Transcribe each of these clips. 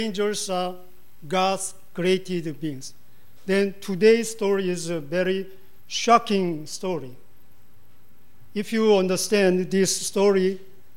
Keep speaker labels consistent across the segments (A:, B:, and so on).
A: Angels are God's created beings. Then today's story is a very shocking story. If you understand this story,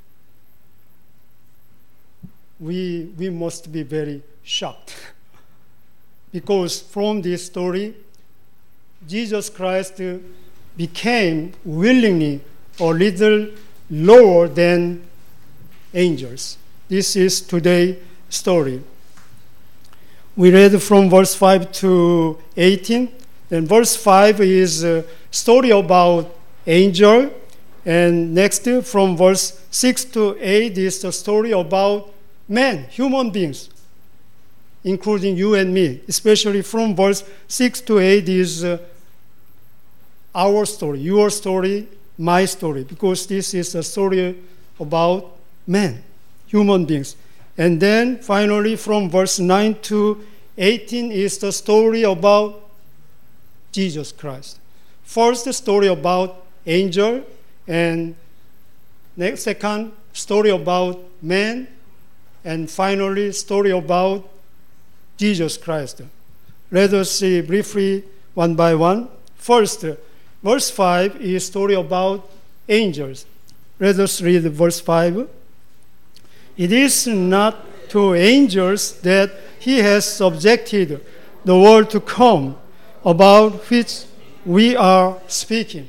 A: we must be very shocked. Because from this story, Jesus Christ became willingly a little lower than angels. This is today's story. We read from verse 5 to 18. And verse 5 is a story about angel. And next, from verse 6 to 8 is the story about men, human beings, including you and me. Especially from verse 6 to 8 is our story, your story, my story, because this is a story about men, human beings. And then finally from verse 9 to 18 is the story about Jesus Christ. First, the story about angel, and second, story about man, and finally, story about Jesus Christ. Let us see briefly one by one. First, verse 5 is story about angels. Let us read verse 5. It is not to angels that he has subjected the world to come, about which we are speaking.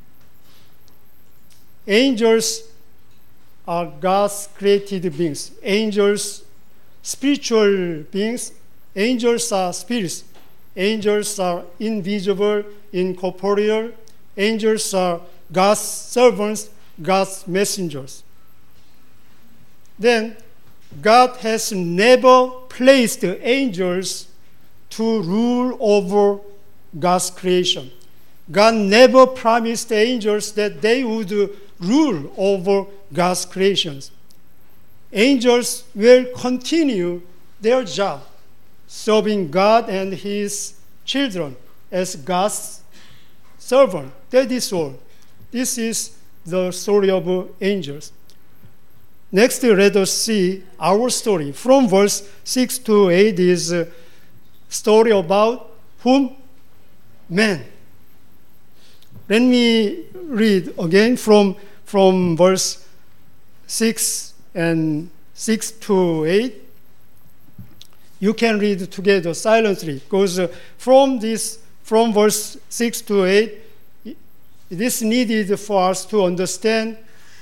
A: Angels are God's created beings. Angels, spiritual beings. Angels are spirits. Angels are invisible, incorporeal. Angels are God's servants, God's messengers. Then, God has never placed angels to rule over God's creation. God never promised angels that they would rule over God's creations. Angels will continue their job, serving God and His children as God's servant. That is all. This is the story of angels. Next, let us see our story. From verse 6 to 8 is a story about whom? Men. Let me read again from verse 6 and 6 to 8. You can read together silently, because from verse 6 to 8, it is needed for us to understand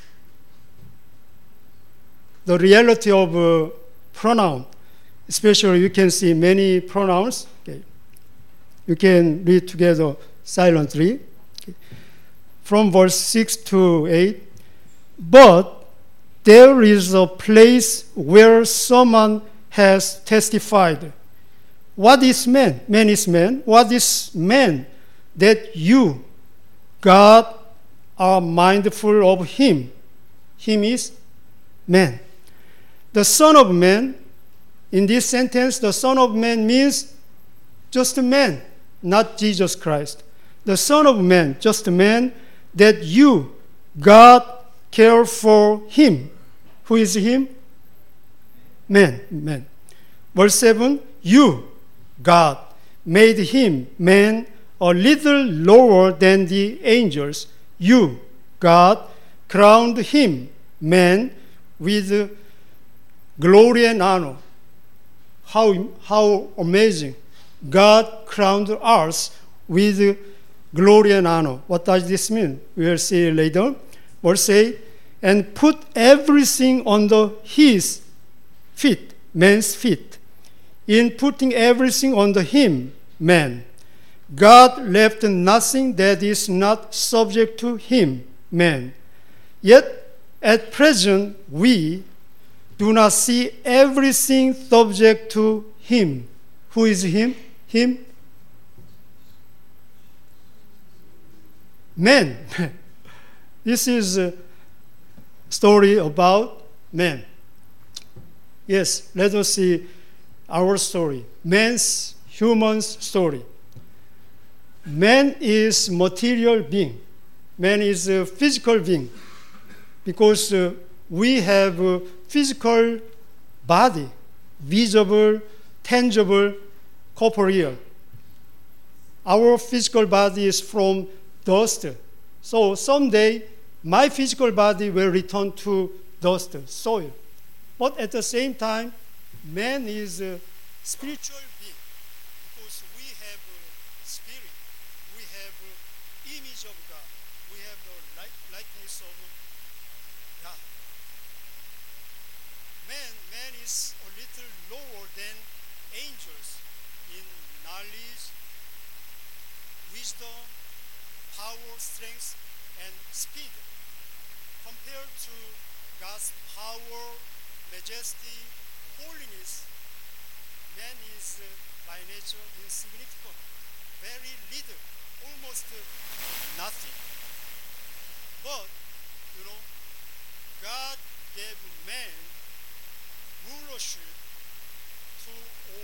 A: the reality of pronoun. Especially, you can see many pronouns. Okay. You can read together silently. Okay. From verse 6 to 8. But there is a place where someone has testified. What is man? Man is man. What is man? That you, God, are mindful of him. Him is man. The Son of Man, in this sentence, the Son of Man means just a man, not Jesus Christ. The Son of Man, just a man, that you, God, care for him. Who is him? Man. Verse 7, you, God, made him, man, a little lower than the angels. You, God, crowned him, man, with glory and honor. How amazing. God crowned us with glory and honor. What does this mean? We will see later. Verse 8, and put everything under his feet, man's feet. In putting everything under him, man, God left nothing that is not subject to him, man. Yet, at present, we do not see everything subject to him. Who is him? Him? Man. This is a story about man. Yes, let us see our story. Man's, human's story. Man is material being. Man is a physical being. Because we have a physical body visible, tangible, corporeal. Our physical body is from dust. So someday, my physical body will return to dust, soil. But at the same time, man is a spiritual being because we have a spirit, we have an image of God, we have the likeness of God. Man is a little lower than angels in knowledge, wisdom, power, strength, and speed. Compared to God's power, majesty, holiness, man is by nature insignificant, very little, almost nothing. But, God gave man rulership to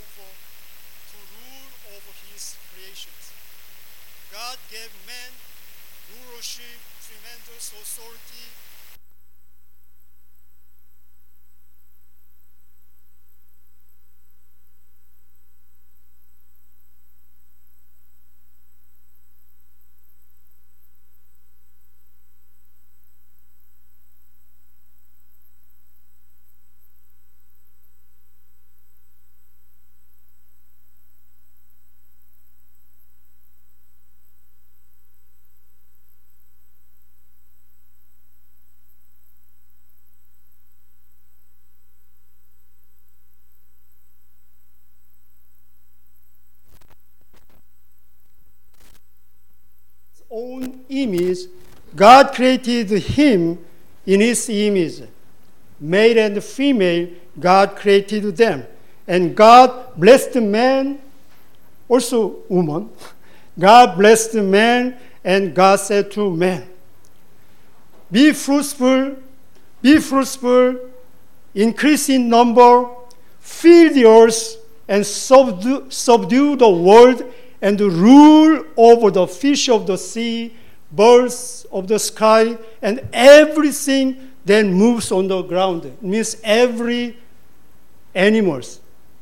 A: rule over his creations. God gave man rulership, tremendous authority. Own image, God created him in his image. Male and female, God created them. And God blessed man, also woman. God blessed man, and God said to man, be fruitful, increase in number, fill the earth, and subdue the world, and rule over the fish of the sea, birds of the sky, and everything that moves on the ground. It means every animals,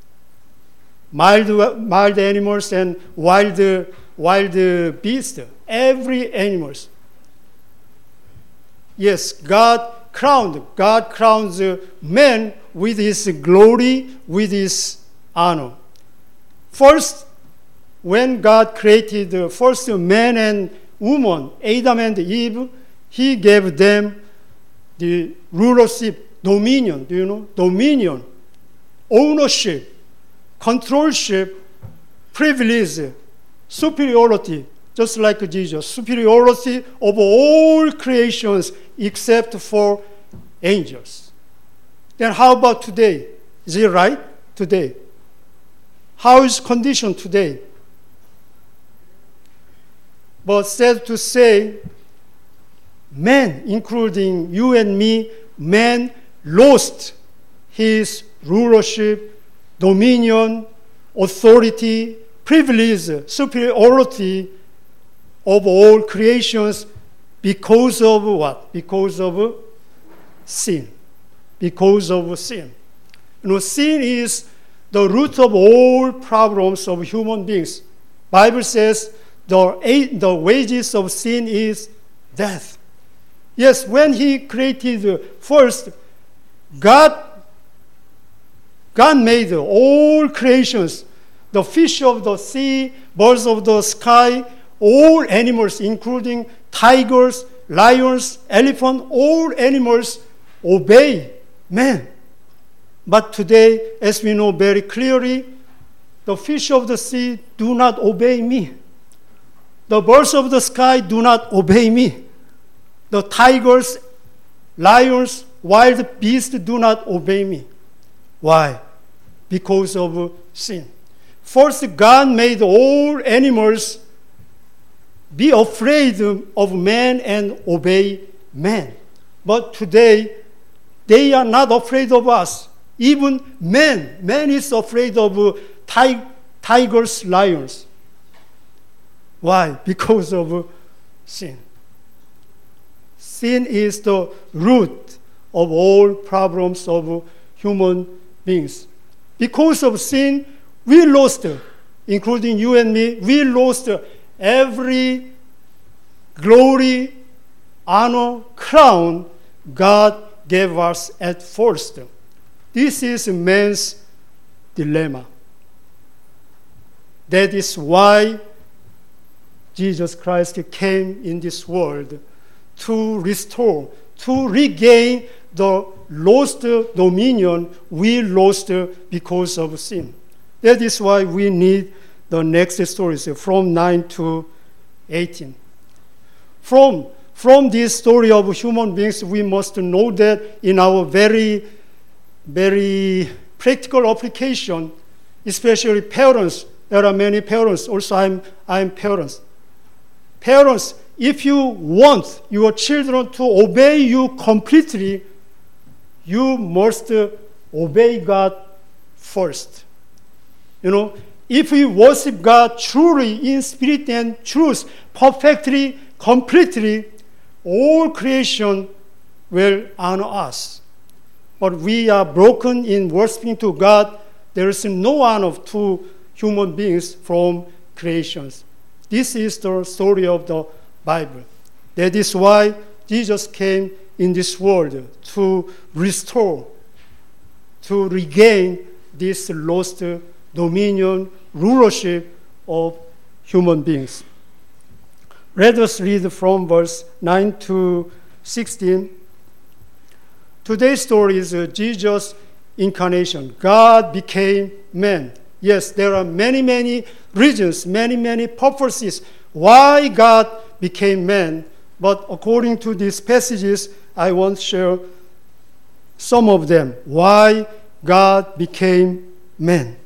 A: mild animals and wild beasts, every animals. Yes, God crowns man with his glory, with his honor. First, when God created the first man and woman, Adam and Eve, he gave them the rulership, dominion, do you know? Dominion, ownership, controlship, privilege, superiority, just like Jesus, superiority over all creations except for angels. Then how about today? Is it right? Today. How is condition today? But sad to say, man, including you and me, man lost his rulership, dominion, authority, privilege, superiority of all creations because of what? Because of sin. Because of sin. Sin is the root of all problems of human beings. Bible says the wages of sin is death. Yes, when he created first, God made all creations, the fish of the sea, birds of the sky, all animals, including tigers, lions, elephants, all animals obey man. But today, as we know very clearly, the fish of the sea do not obey me. The birds of the sky do not obey me. The tigers, lions, wild beasts do not obey me. Why? Because of sin. First, God made all animals be afraid of man and obey man. But today, they are not afraid of us. Even man is afraid of tigers, lions. Why? Because of sin. Sin is the root of all problems of human beings. Because of sin, we lost, including you and me, we lost every glory, honor, crown God gave us at first. This is man's dilemma. That is why Jesus Christ came in this world to restore, to regain the lost dominion we lost because of sin. That is why we need the next stories from 9 to 18. From this story of human beings, we must know that in our very, very practical application, especially parents, there are many parents, also I'm parents. Parents, if you want your children to obey you completely, you must obey God first. If we worship God truly in spirit and truth, perfectly, completely, all creation will honor us. But we are broken in worshiping to God. There is no honor to human beings from creations. This is the story of the Bible. That is why Jesus came in this world to restore, to regain this lost dominion, rulership of human beings. Let us read from verse 9 to 16. Today's story is Jesus' incarnation. God became man. Yes, there are many, many reasons, many, many purposes why God became man. But according to these passages, I want to share some of them. Why God became man.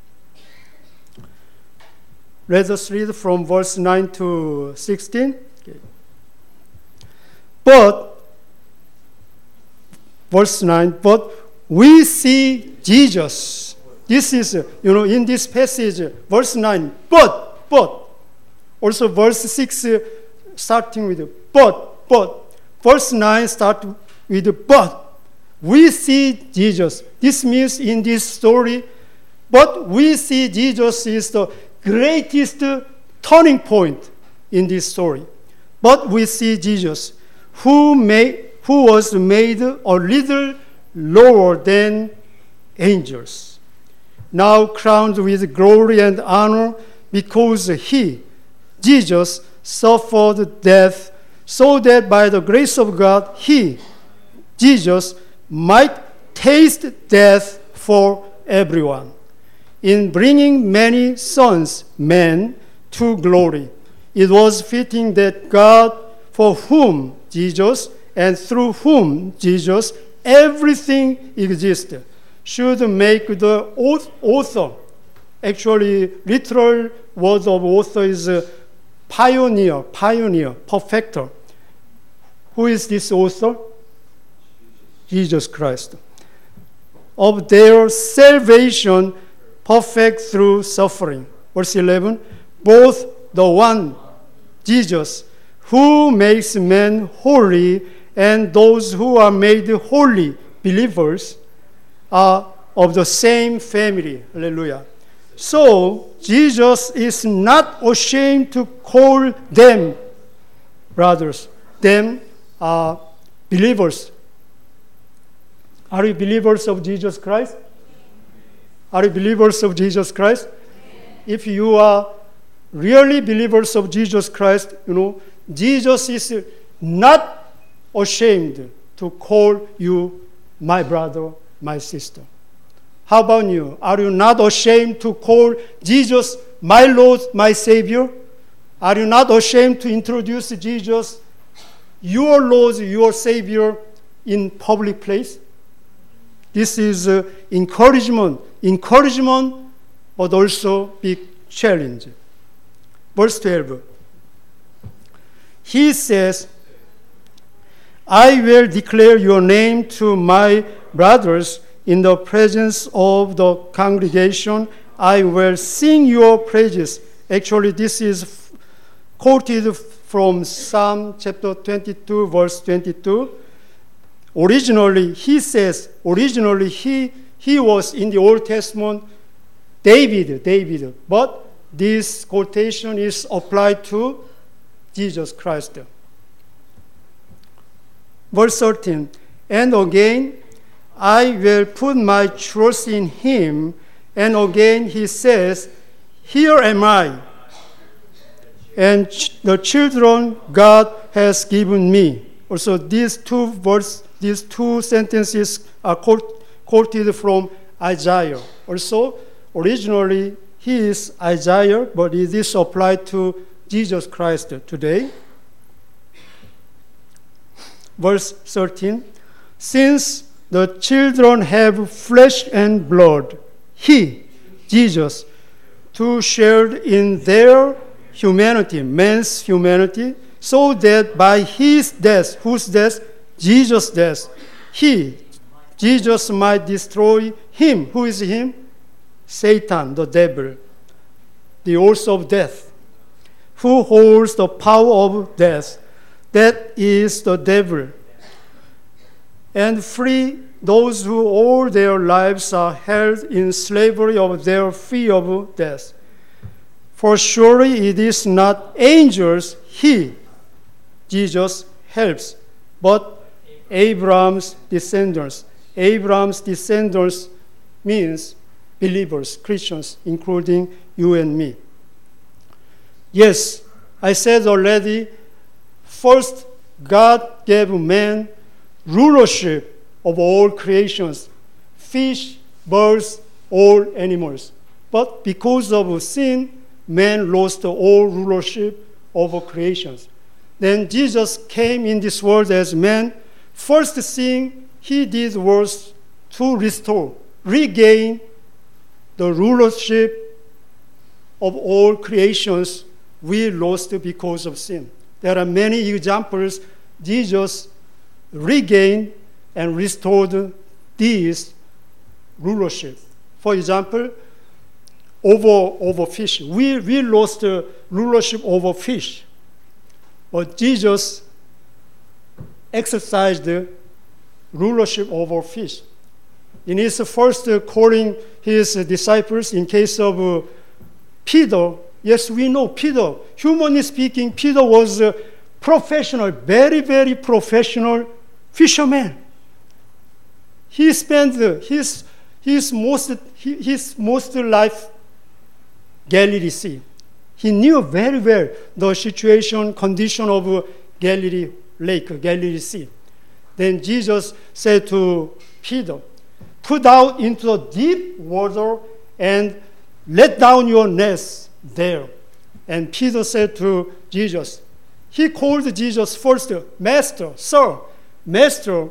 A: Let us read from verse 9 to 16. Okay. Verse 9, but we see Jesus. This is, in this passage, verse 9, but. Also verse 6, starting with but. Verse 9 start with but. We see Jesus. This means in this story, but we see Jesus is the greatest turning point in this story. But we see Jesus, who was made a little lower than angels, now crowned with glory and honor because he, Jesus, suffered death so that by the grace of God, he, Jesus, might taste death for everyone. In bringing many sons, men, to glory, it was fitting that God, for whom Jesus and through whom Jesus everything exists, should make the author. Actually, literal word of author is pioneer, perfecter. Who is this author? Jesus Christ. Of their salvation, perfect through suffering. Verse 11, both the one, Jesus, who makes men holy, and those who are made holy, believers, are of the same family. Hallelujah. So, Jesus is not ashamed to call them brothers. Them are believers. Are you believers of Jesus Christ? Are you believers of Jesus Christ? If you are really believers of Jesus Christ, Jesus is not ashamed to call you my brother, my sister. How about you? Are you not ashamed to call Jesus my Lord, my Savior? Are you not ashamed to introduce Jesus, your Lord, your Savior, in public place? This is encouragement, but also big challenge. Verse 12. He says, I will declare your name to my brothers in the presence of the congregation. I will sing your praises. Actually, this is quoted from Psalm chapter 22, verse 22. Originally, he he was in the Old Testament David. But this quotation is applied to Jesus Christ. Verse 13, and again, I will put my trust in him. And again he says, here am I, and the children God has given me. Also, these two sentences are quoted from Isaiah. Also, originally he is Isaiah, but it is applied to Jesus Christ today. Verse 13, since the children have flesh and blood, he, Jesus, too shared in their humanity, man's humanity, so that by his death, whose death? Jesus' death, Jesus might destroy him. Who is him? Satan, the devil, the author of death, who holds the power of death. That is the devil. And free those who all their lives are held in slavery of their fear of death. For surely it is not angels he, Jesus, helps, but Abraham's descendants. Abraham's descendants means believers, Christians, including you and me. Yes, I said already, first God gave man rulership of all creations, fish, birds, all animals. But because of sin, man lost all rulership over creations. Then Jesus came in this world as man. First thing he did was to restore, regain the rulership of all creations we lost because of sin. There are many examples. Jesus regained and restored these rulership. For example, over fish. We lost rulership over fish. But Jesus exercised rulership over fish. In his first calling his disciples, in case of Peter, yes, we know Peter. Humanly speaking, Peter was a professional, very, very professional fisherman. He spent his most life Galilee Sea. He knew very well the situation, condition of Galilee Lake, Galilee Sea. Then Jesus said to Peter, put out into the deep water and let down your nets there. And Peter said to Jesus, he called Jesus first, Master, Sir, Master.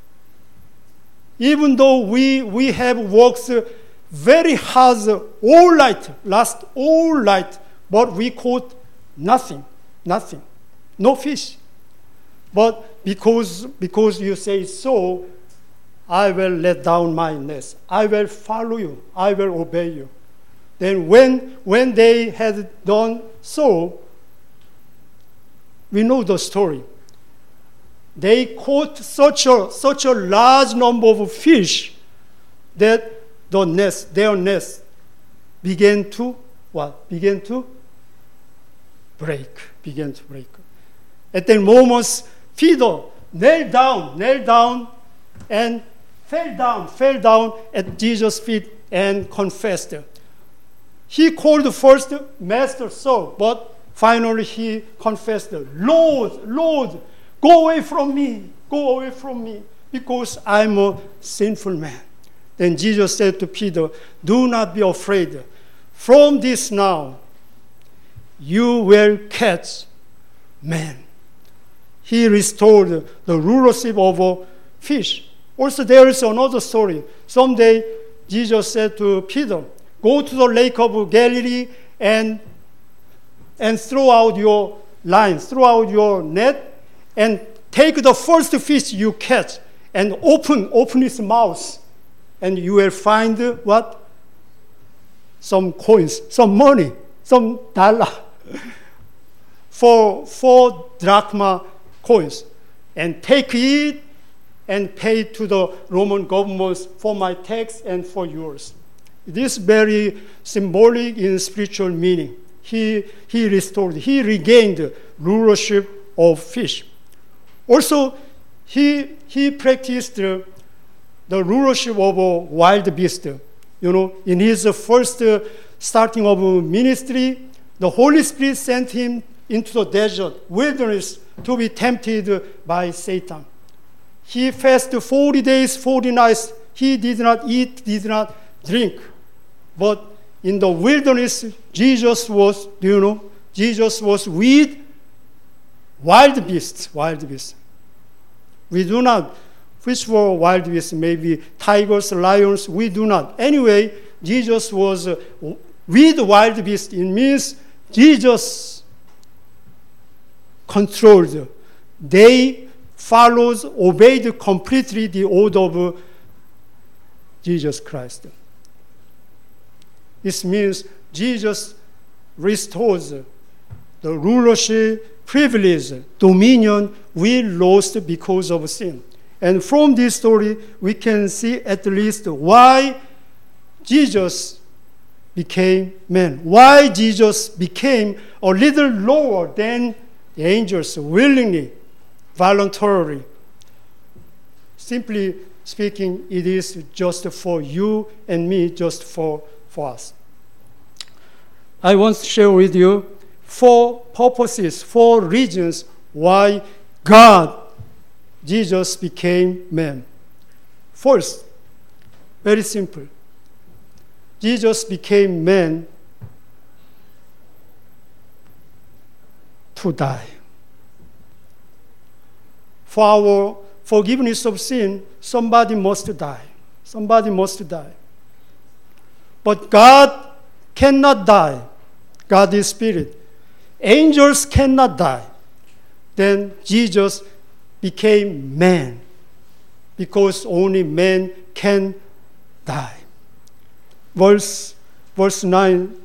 A: Even though we have worked very hard all night, but we caught nothing, no fish. But because you say so, I will let down my nets. I will follow you. I will obey you. Then when they had done so, we know the story. They caught such a large number of fish that their nets began to break. At that moment, Peter knelt down and fell down at Jesus' feet and confessed. He called first Master, Sir, but finally he confessed, Lord, go away from me, because I'm a sinful man. Then Jesus said to Peter, do not be afraid. From this now, you will catch men. He restored the rulership over fish. Also, there is another story. Someday, Jesus said to Peter, go to the lake of Galilee and throw out your lines, throw out your net, and take the first fish you catch and open its mouth, and you will find what? Some coins, some money, some dollar, for 4 drachma coins, and take it and pay to the Roman government for my tax and for yours. It is very symbolic in spiritual meaning. He restored, he regained rulership of fish. Also, he practiced the rulership of a wild beast. In his first starting of ministry, the Holy Spirit sent him into the desert, wilderness, to be tempted by Satan. He fasted 40 days, 40 nights. He did not eat, did not drink. But in the wilderness, Jesus was with wild beasts. We do not fish for wild beasts, maybe tigers, lions. We do not. Anyway, Jesus was with wild beasts. It means Jesus controlled. They followed, obeyed completely the order of Jesus Christ. This means Jesus restores the rulership, privilege, dominion we lost because of sin. And from this story, we can see at least why Jesus became man, why Jesus became a little lower than the angels, willingly, voluntarily. Simply speaking, it is just for you and me, just for us. I want to share with you 4 purposes, 4 reasons why Jesus became man. First, very simple. Jesus became man to die. For our forgiveness of sin, somebody must die. Somebody must die. But God cannot die. God is spirit. Angels cannot die. Then Jesus became man, because only man can die. Verse 9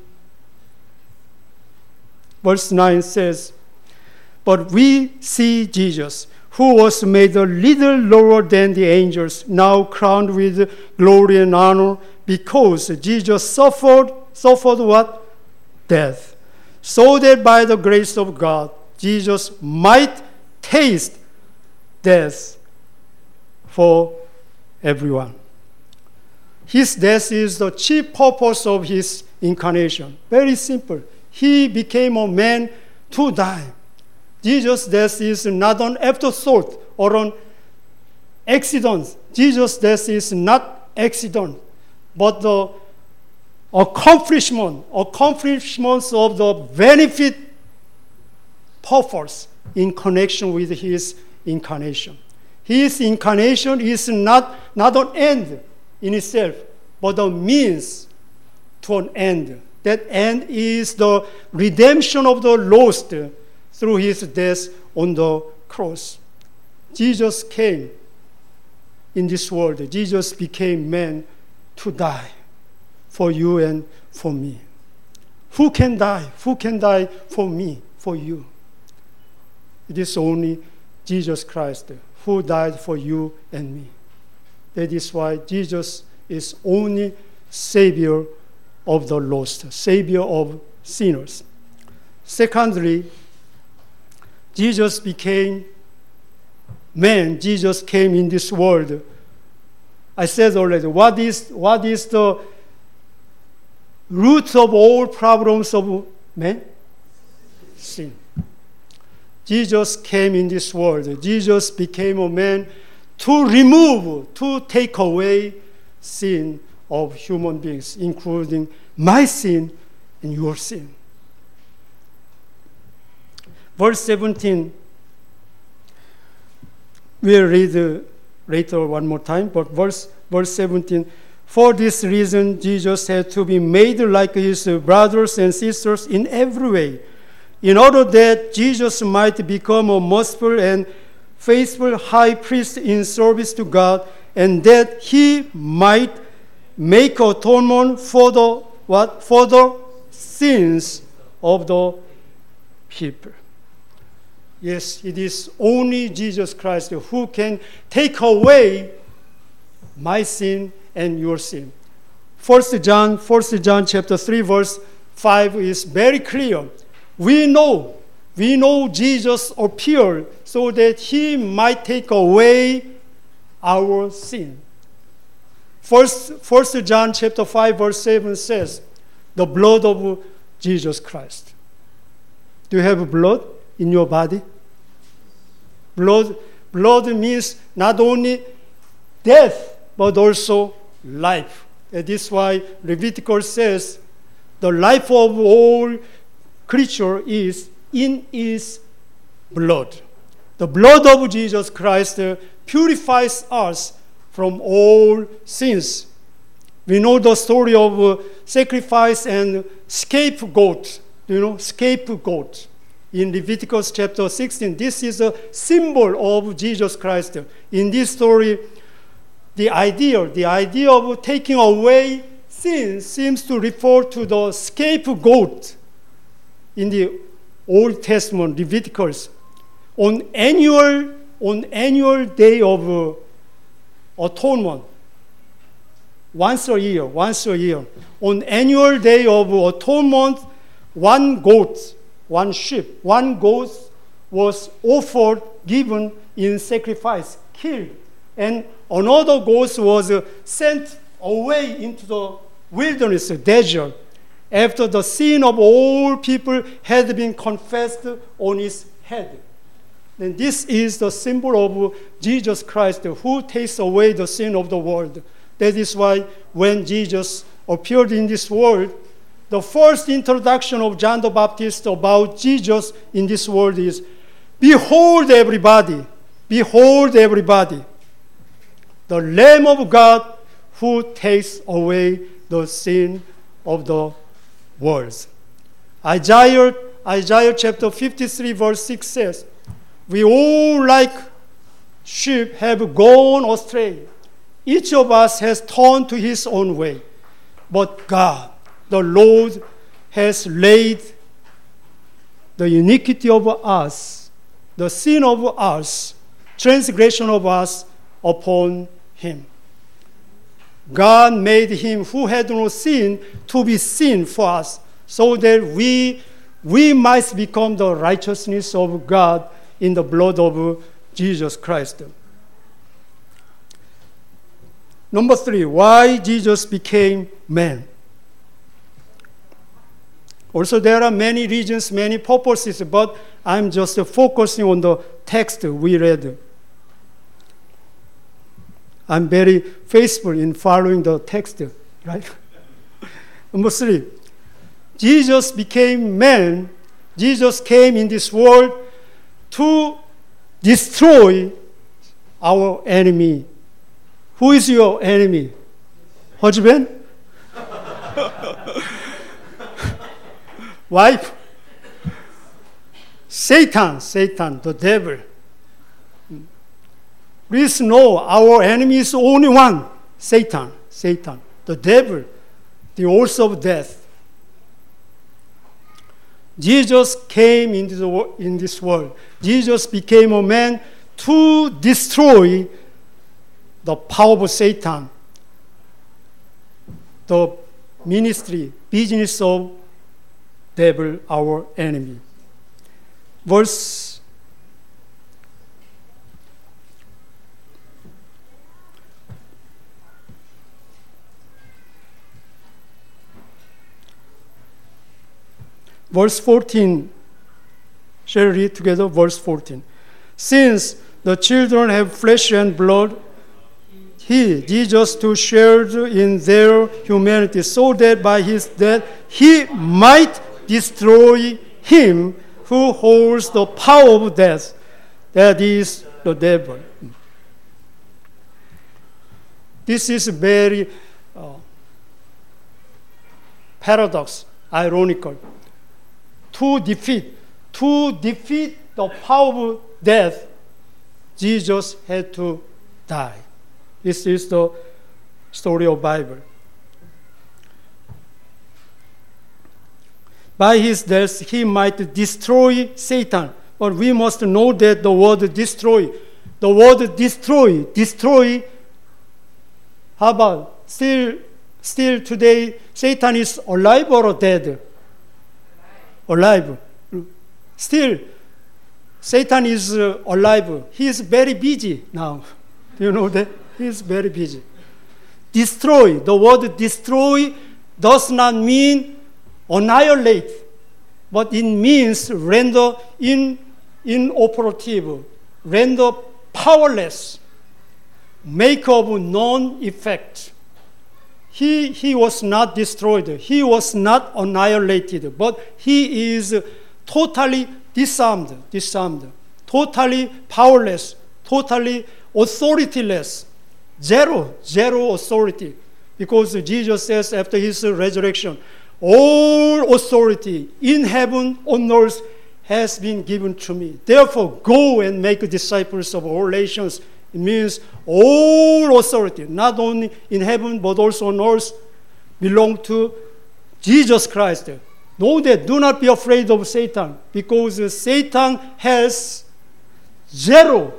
A: says, "But we see Jesus, who was made a little lower than the angels, now crowned with glory and honor, because Jesus suffered what? Death. So that by the grace of God, Jesus might taste death for everyone." His death is the chief purpose of his incarnation. Very simple. He became a man to die. Jesus' death is not an afterthought or an accident. Jesus' death is not accident, but the accomplishment of the benefit purpose in connection with his incarnation. His incarnation is not an end in itself, but a means to an end. That end is the redemption of the lost through his death on the cross. Jesus came in this world. Jesus became man to die for you and for me. Who can die? Who can die for me, for you? It is only Jesus Christ who died for you and me. That is why Jesus is only Savior of the lost, Savior of sinners. Secondly, Jesus became man. Jesus came in this world. I said already, what is the root of all problems of man? Sin. Jesus came in this world. Jesus became a man to take away sin of human beings, including my sin and your sin. Verse 17, we'll read later one more time, but verse 17, "For this reason Jesus had to be made like his brothers and sisters in every way, in order that Jesus might become a merciful and faithful high priest in service to God, and that he might make atonement for the sins of the people." Yes, it is only Jesus Christ who can take away my sin and your sin. 1 John chapter 3 verse 5 is very clear. We know Jesus appeared so that he might take away our sin. First John chapter 5 verse 7 says, the blood of Jesus Christ. Do you have blood in your body? Blood means not only death, but also life. That is why Leviticus says, the life of all creature is in his blood. The blood of Jesus Christ purifies us from all sins. We know the story of sacrifice and scapegoat. Scapegoat. In Leviticus chapter 16, this is a symbol of Jesus Christ. In this story, the idea of taking away sin seems to refer to the scapegoat in the Old Testament, Leviticus. On annual day of atonement, once a year, on annual day of atonement, one goat was offered, given in sacrifice, killed, and another goat was sent away into the wilderness, desert, after the sin of all people had been confessed on his head. And this is the symbol of Jesus Christ, who takes away the sin of the world. That is why when Jesus appeared in this world, the first introduction of John the Baptist about Jesus in this world is, behold everybody, the Lamb of God who takes away the sin of the world. Isaiah chapter 53 verse 6 says, we all like sheep have gone astray. Each of us has turned to his own way. But God, the Lord, has laid the iniquity of us, the sin of us, transgression of us upon him. God made him who had no sin to be sin for us, so that we might become the righteousness of God in the blood of Jesus Christ. Number 3, why Jesus became man. Also, there are many reasons, many purposes, but I'm just focusing on the text we read. I'm very faithful in following the text, right? Number 3, Jesus became man. Jesus came in this world to destroy our enemy. Who is your enemy? Husband? Wife? Satan, the devil. Please know our enemy is only one, Satan, the devil, the author of death. Jesus came in this world. Jesus became a man to destroy the power of Satan, the ministry, business of devil, our enemy. Verse 14. Shall we read together? Verse 14. Since the children have flesh and blood, he, Jesus, too shared in their humanity, so that by his death he might destroy him who holds the power of death, that is, the devil. This is very paradox, ironical. To defeat the power of death, Jesus had to die. This is the story of the Bible. By his death, he might destroy Satan, But we must know that the word destroy, how about still today, Satan is alive or dead? Alive. Still, Satan is alive. He is very busy now. Do you know that? He is very busy. Destroy. The word destroy does not mean annihilate, but it means render inoperative, render powerless, make of non-effect. He was not destroyed. He was not annihilated, but he is totally disarmed, totally powerless, totally authorityless, zero authority. Because Jesus says after his resurrection, all authority in heaven, on earth, has been given to me. Therefore, go and make disciples of all nations. It means all authority, not only in heaven, but also on earth, belong to Jesus Christ. Know that, do not be afraid of Satan, because Satan has zero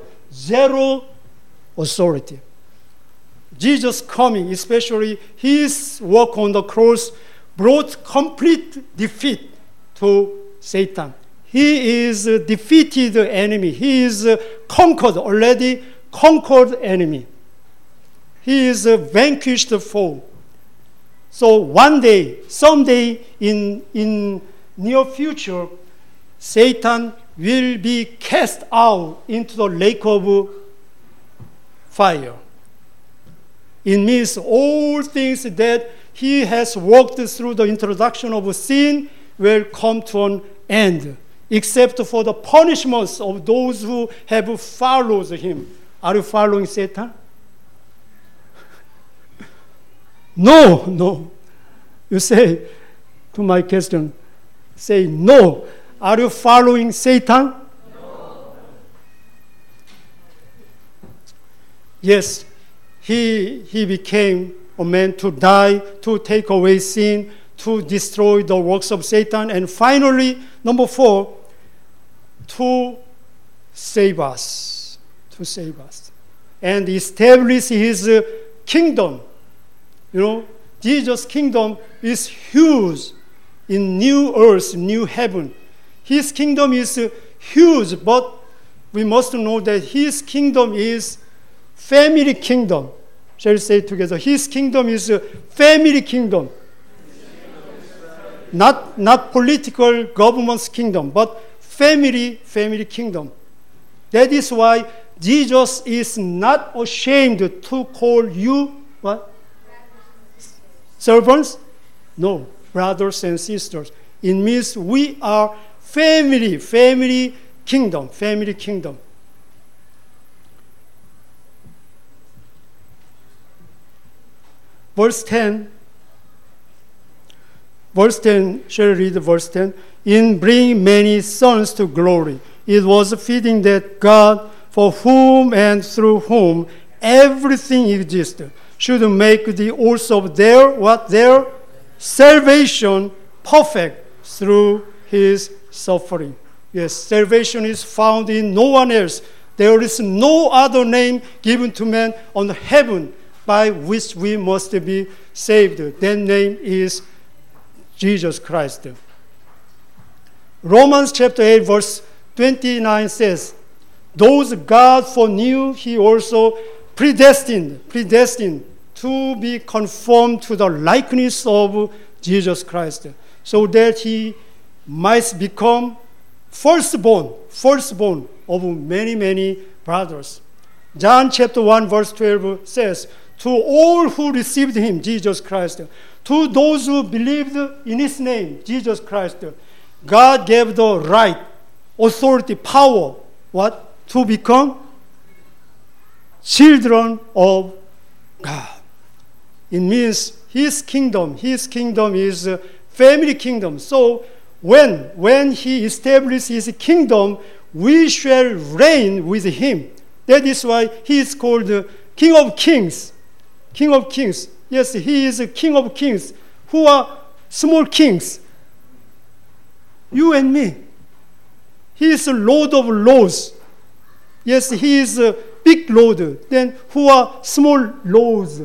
A: authority. Jesus coming, especially his work on the cross, brought complete defeat to Satan. He is a defeated enemy. He is already conquered enemy. He is a vanquished foe. So one day, someday in near future, Satan will be cast out into the lake of fire. It means all things that he has walked through the introduction of sin will come to an end, except for the punishments of those who have followed him. Are you following Satan? No. You say to my question, say no. Are you following Satan? No. Yes, he became a man to die, to take away sin, to destroy the works of Satan, and finally, number 4, to save us, and establish his kingdom. You know, Jesus' kingdom is huge in new earth, new heaven. His kingdom is huge, but we must know that his kingdom is family kingdom. Shall we say it together? His kingdom is a family kingdom. Not political government's kingdom, but family kingdom. That is why Jesus is not ashamed to call you what? Servants? No, brothers and sisters. It means we are family kingdom. Verse 10, shall we read verse 10? In bringing many sons to glory, it was fitting that God, for whom and through whom everything exists, should make the also of their salvation perfect through his suffering. Yes, salvation is found in no one else. There is no other name given to man on heaven by which we must be saved. That name is Jesus Christ. Romans chapter 8 verse 29 says, those God foreknew, he also predestined to be conformed to the likeness of Jesus Christ, so that he might become firstborn of many brothers. John chapter 1 verse 12 says, to all who received him, Jesus Christ, to those who believed in his name, Jesus Christ, God gave the right, authority, power, what? To become children of God. It means his kingdom is a family kingdom. So when he established his kingdom, we shall reign with him. That is why he is called the King of Kings. King of Kings. Yes, he is a King of Kings. Who are small kings? You and me. He is Lord of Lords. Yes, he is a big Lord. Then who are small lords?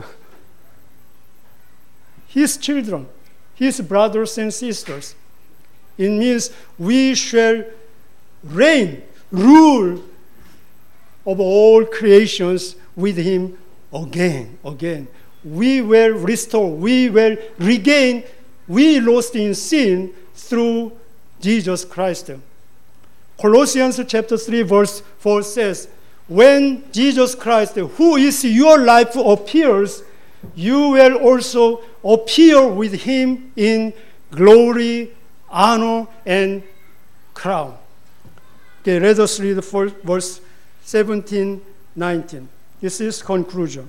A: His children, his brothers and sisters. It means we shall reign, rule of all creations with him again. We will restore, we will regain, we lost in sin through Jesus Christ. Colossians chapter 3 verse 4 says, when Jesus Christ, who is your life, appears, you will also appear with him in glory, honor, and crown. Okay, let us read verse 17, 19. This is conclusion.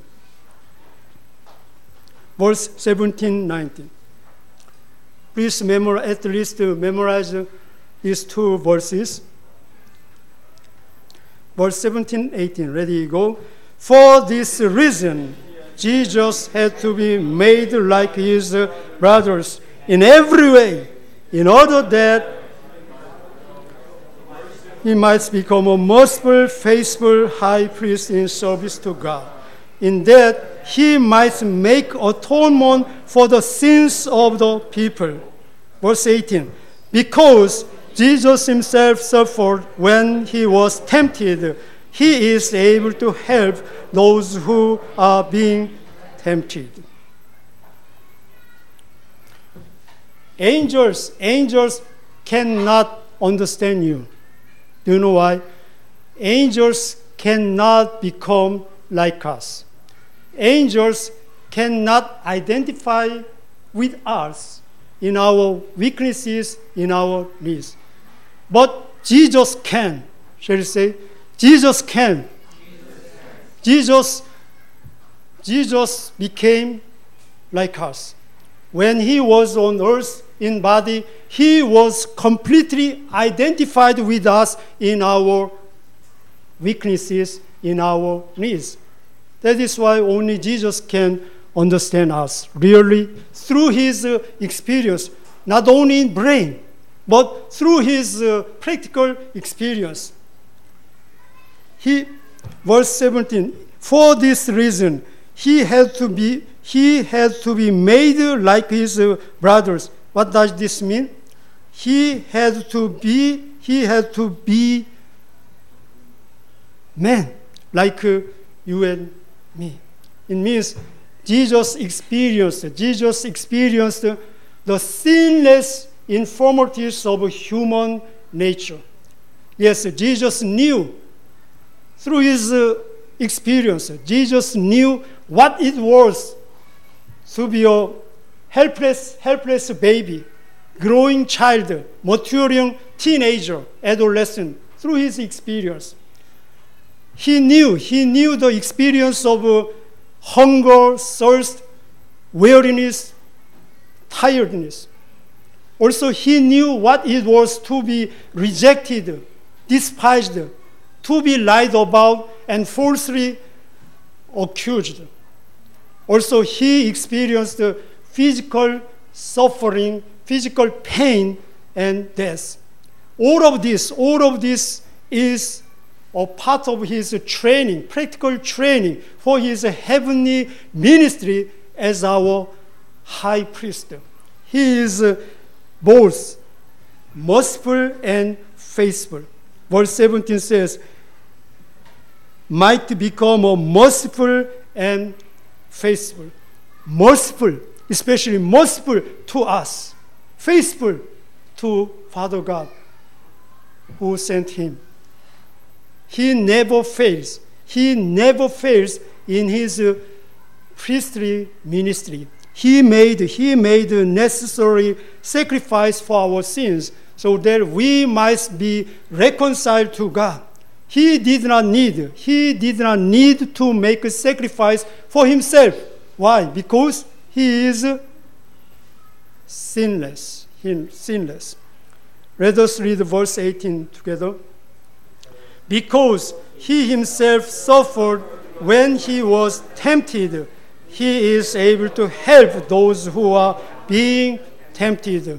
A: Verse 17, 19. Please at least memorize these two verses. Verse 17, 18. Ready, go. For this reason, Jesus had to be made like his brothers in every way, in order that he might become a merciful, faithful high priest in service to God, in that he might make atonement for the sins of the people. Verse 18, because Jesus himself suffered when he was tempted, he is able to help those who are being tempted. Angels cannot understand you. Do you know why? Angels cannot become like us. Angels cannot identify with us in our weaknesses, in our needs. But Jesus can. Shall we say? Jesus can. Jesus became like us. When he was on earth in body, he was completely identified with us in our weaknesses, in our needs. That is why only Jesus can understand us really through his experience, not only in brain, but through his practical experience. Verse 17, for this reason, he had to be made like his brothers. What does this mean? He had to be man, like you and me. It means Jesus experienced the sinless infirmities of human nature. Yes, Jesus knew through his experience, Jesus knew what it was to be a helpless baby, growing child, maturing teenager, adolescent, through his experience. He knew the experience of hunger, thirst, weariness, tiredness. Also, he knew what it was to be rejected, despised, to be lied about, and falsely accused. Also, he experienced physical suffering, physical pain, and death. All of this is a part of his training, practical training for his heavenly ministry as our high priest. He is both merciful and faithful. Verse 17 says, might become a merciful and faithful. Merciful, especially merciful to us. Faithful to Father God who sent him. He never fails. He never fails in his priestly ministry. He made necessary sacrifice for our sins so that we might be reconciled to God. He did not need to make a sacrifice for himself. Why? Because he is sinless. Let us read verse 18 together. Because he himself suffered when he was tempted, he is able to help those who are being tempted.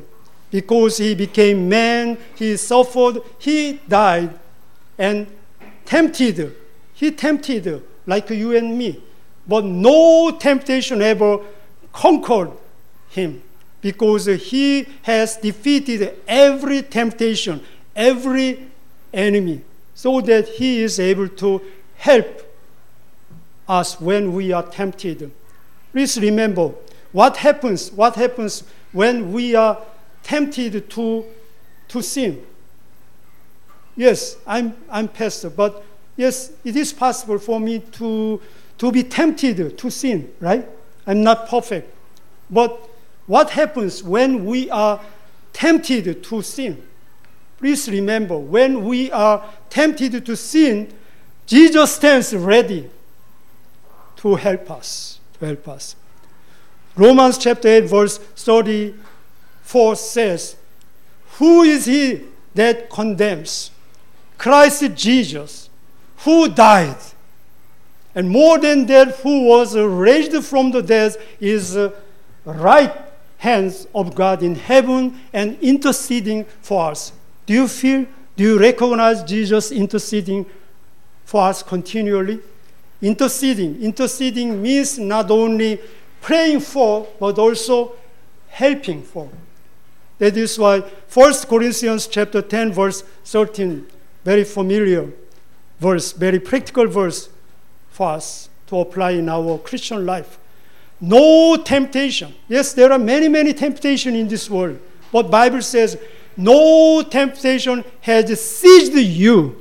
A: because he became man, he suffered, he died, and he tempted like you and me. But no temptation ever conquered him, because he has defeated every temptation, every enemy, so that he is able to help us when we are tempted. Please remember what happens when we are tempted to sin. Yes, I'm pastor, but yes, it is possible for me to be tempted to sin, right? I'm not perfect. But what happens when we are tempted to sin? Please remember, when we are tempted to sin, Jesus stands ready to help us. Romans chapter 8, verse 34 says, "Who is he that condemns? Christ Jesus, who died, and more than that, who was raised from the dead, is right hands of God in heaven and interceding for us." Do you recognize Jesus interceding for us continually? Interceding means not only praying for, but also helping for. That is why 1 Corinthians chapter 10, verse 13, very familiar verse, very practical verse for us to apply in our Christian life. No temptation. Yes, there are many temptations in this world, but Bible says, no temptation has seized you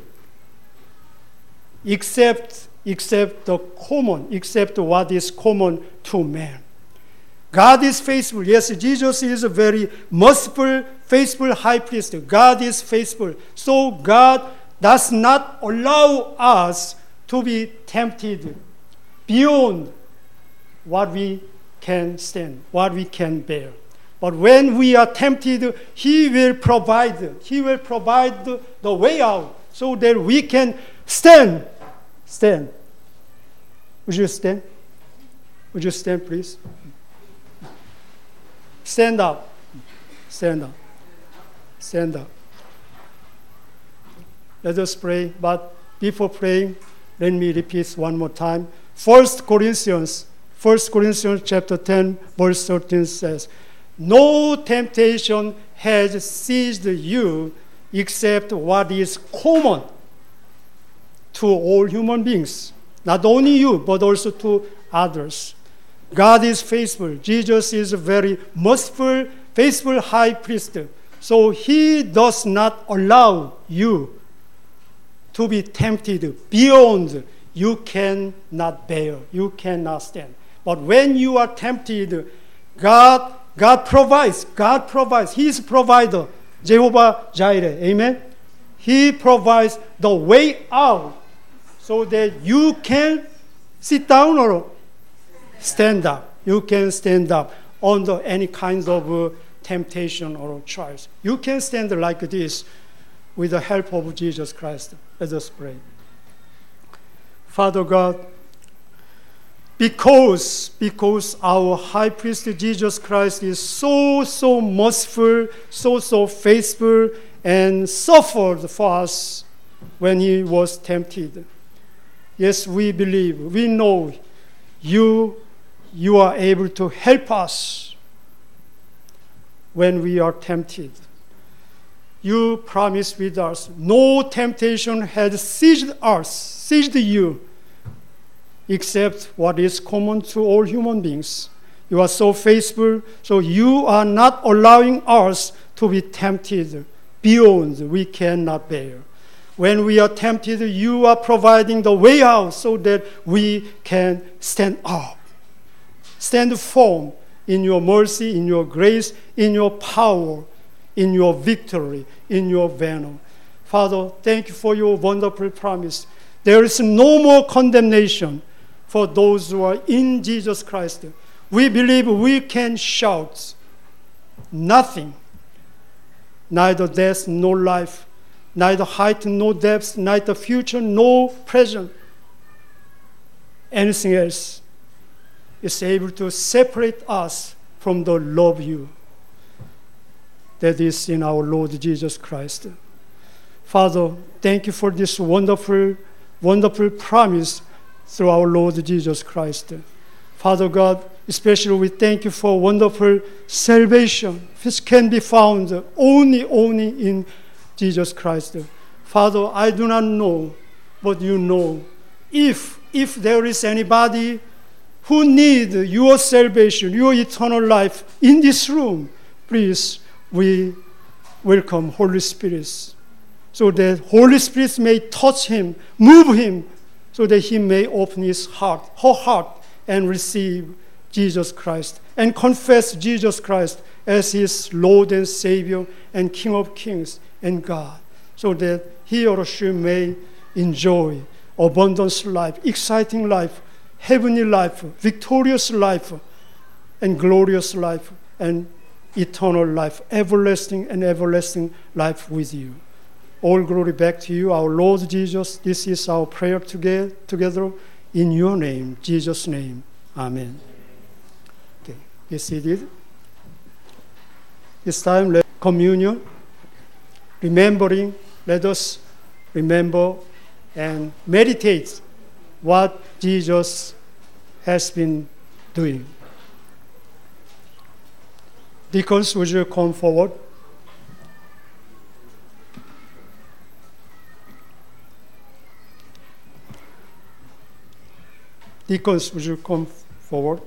A: except what is common to man. God is faithful. Yes, Jesus is a very merciful, faithful high priest. God is faithful. So God does not allow us to be tempted beyond what we can stand, what we can bear. But when we are tempted, He will provide the way out so that we can stand. Would you stand? Would you stand, please? Stand up. Let us pray. But before praying, let me repeat one more time. 1 Corinthians chapter 10, verse 13 says, "No temptation has seized you except what is common to all human beings." Not only you, but also to others. God is faithful. Jesus is a very merciful, faithful high priest. So He does not allow you to be tempted beyond you cannot bear, you cannot stand. But when you are tempted, God provides. He is provider. Jehovah Jireh. Amen. He provides the way out so that you can sit down or stand up. You can stand up under any kinds of temptation or trials. You can stand like this with the help of Jesus Christ. Let us pray. Father God, because our high priest Jesus Christ is so merciful, so faithful, and suffered for us when He was tempted. Yes, we believe, we know you are able to help us when we are tempted. You promised with us, no temptation has seized you, except what is common to all human beings. You are so faithful, so you are not allowing us to be tempted beyond we cannot bear. When we are tempted, you are providing the way out so that we can stand up. Stand firm in your mercy, in your grace, in your power, in your victory, in your banner. Father, thank you for your wonderful promise. There is no more condemnation for those who are in Jesus Christ. We believe we can shout, nothing, neither death nor life, neither height nor depth, neither future nor present, anything else is able to separate us from the love you. that is in our Lord Jesus Christ. Father, thank you for this wonderful, wonderful promise through our Lord Jesus Christ. Father God, especially we thank you for wonderful salvation, which can be found only in Jesus Christ. Father, I do not know, but you know. If there is anybody who needs your salvation, your eternal life in this room, please, we welcome Holy Spirit, so that Holy Spirit may touch him, move him, so that he may open his heart, her heart, and receive Jesus Christ, and confess Jesus Christ as his Lord and Savior and King of Kings and God, so that he or she may enjoy abundant life, exciting life, heavenly life, victorious life, and glorious life, and eternal life, everlasting and everlasting life with you. All glory back to you, our Lord Jesus. This is our prayer together in your name, Jesus' name. Amen. Okay, be seated. This time, let communion, remembering, let us remember and meditate what Jesus has been doing. Deacons, would you come forward? Deacons, would you come forward?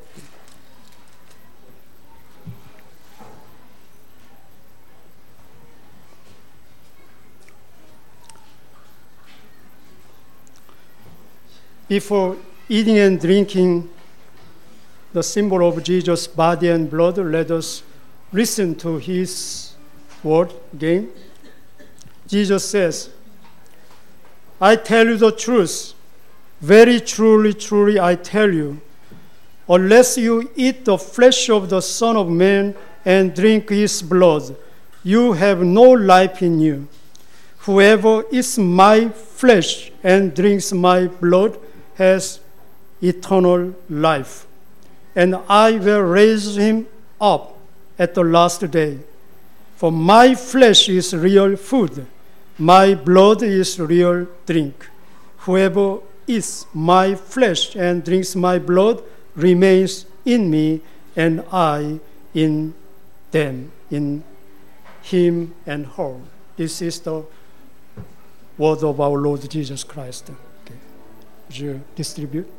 A: Before eating and drinking the symbol of Jesus' body and blood, let us listen to his word again. Jesus says, I tell you the truth. Very truly, truly, I tell you, unless you eat the flesh of the Son of Man and drink his blood, you have no life in you. Whoever eats my flesh and drinks my blood has eternal life, and I will raise him up at the last day. For my flesh is real food, my blood is real drink. Whoever eats my flesh and drinks my blood remains in me, and I in them, in him and her. This is the word of our Lord Jesus Christ. Okay. Would you distribute?